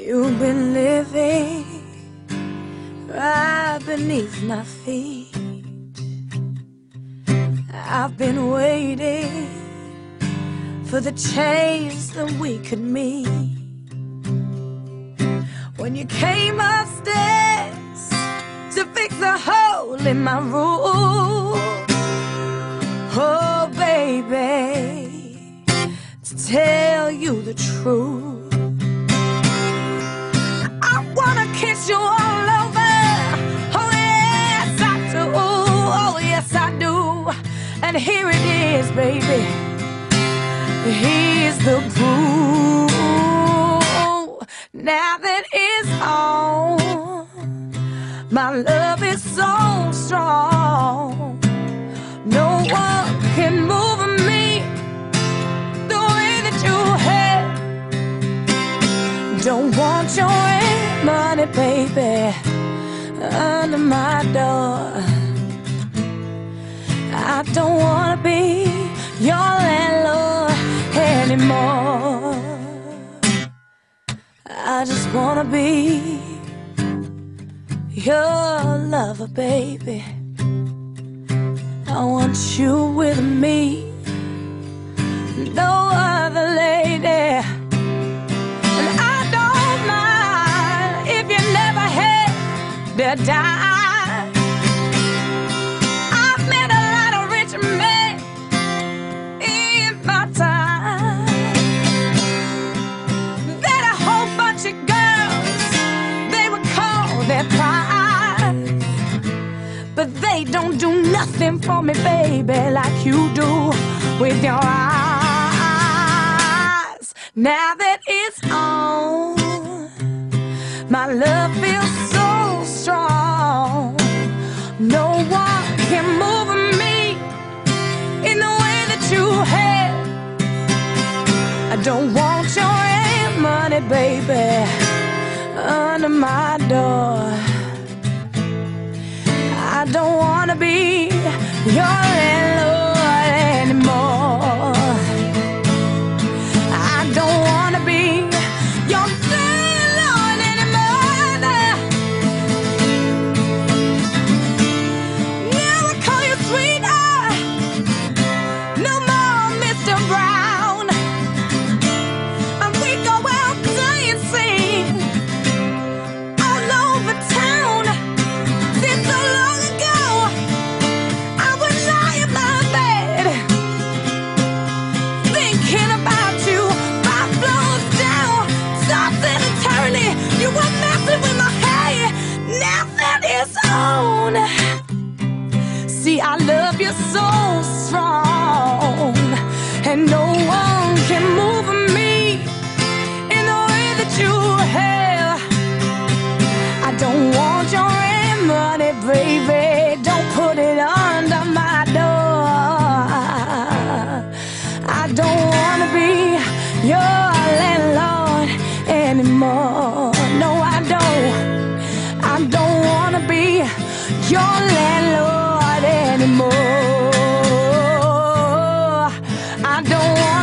You've been living right beneath my feet. I've been waiting for the chance that we could meet. When you came upstairs to fix the hole in my roof, oh baby, to tell you the truth, kiss you all over. Oh yes I do, oh yes I do. And here it is, baby, here's the proof. Now that it's on, my love is so strong, no one can move me the way that you have. Don't want your money, baby, under my door. I don't wanna be your landlord anymore. I just wanna be your lover, baby. I want you with me, no other lady. To die. I've met a lot of rich men in my time. Met a whole bunch of girls, they would call their pride, but they don't do nothing for me, baby, like you do with your eyes. Now that it's on, my love feels so strong, no one can move me in the way that you have. I don't want your money, baby, under my door. I don't wanna be your landlord anymore. I don't wanna be your see, I love you so strong, and no one can move me in the way that you have. I don't want your money, baby, don't put it under my door. I don't wanna be your landlord anymore. No, I don't wanna be your landlord anymore. I don't want